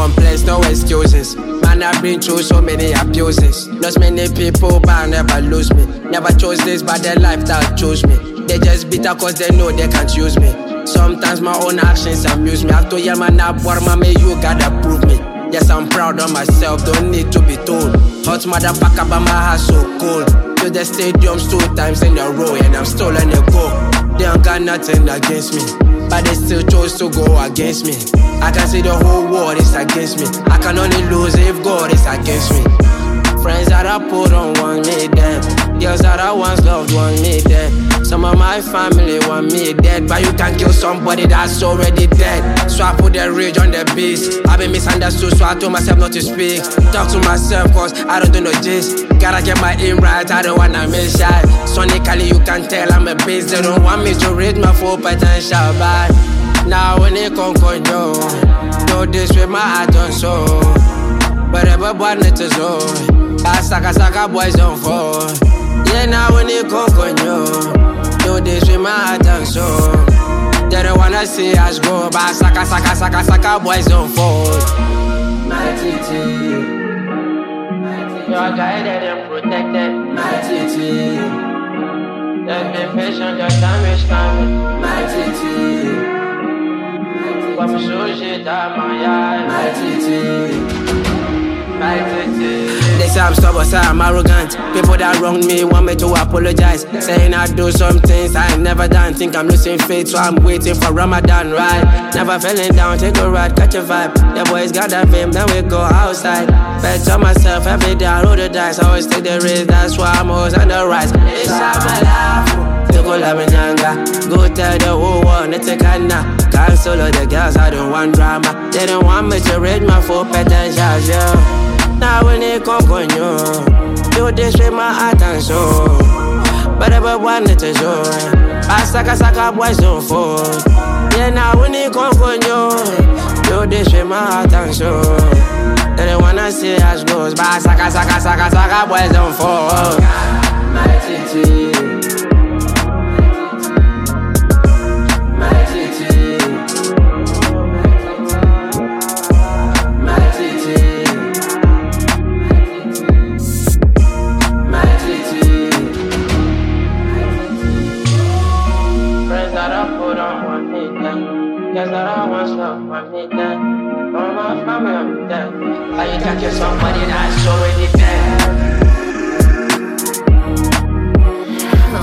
complaints, no excuses. Man, I've been through so many abuses. Lost many people, but I never lose me. Never chose this, but their lifestyle chose me. They just bitter cause they know they can't use me. Sometimes my own actions amuse me. I have to yell man up, mama, you gotta prove me. Yes, I'm proud of myself, don't need to be told. Hot motherfucker, but my heart so cold. To the stadiums 2 times in a row, and I'm still on the go. They don't got nothing against me, but they still chose to go against me. I can see the whole world is against me. I can only lose if God is against me. Friends that I put on want me dead. Girls that I once loved want me dead. Some of my family want me dead, but you can't kill somebody that's already dead. So I put the rage on the beast. I've been misunderstood, so I told myself not to speak. Talk to myself cause I don't do no gist. Gotta get my aim right, I don't wanna miss shot. Sonically you can tell I'm a beast. They don't want me to reach my full potential, but now when they come yo, do this with my heart on soul. Whatever boy need to so, I saka boys don't fall. Yeah, now when they come yo, do this with my heart and soul. They don't wanna see us go, but saka boys don't fall. My TT, you're guided and protected. My TT, just be patient, your time is coming. My TT, comme sujet dans ma yard. My TT, my TT. They say I'm stubborn, say I'm arrogant. People that wronged me want me to apologize. Saying I do some things I ain't never done. Think I'm losing faith, so I'm waiting for Ramadan, right? Never feeling down, take a ride, catch a vibe. The boys got that fame, then we go outside. Bet on myself every day, I roll the dice. I always take the risk, that's why I'm always on the rise. It's my life. Go tell the whole world, let's take a now. Cancel all the girls, I don't want drama. They don't want me to reach my full potential, yeah. Now when they come on you, do this with my heart and soul. But I want it to show. I saka boys don't fall. Yeah, now when they come on you, do this with my heart and soul. They don't wanna see us goes, but saka boys don't fall. My TT. Yes, I want love, want me dead. All my family, I'm dead. How you can kill somebody that's already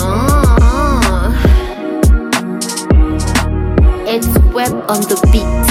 dead? It's Web on the beat.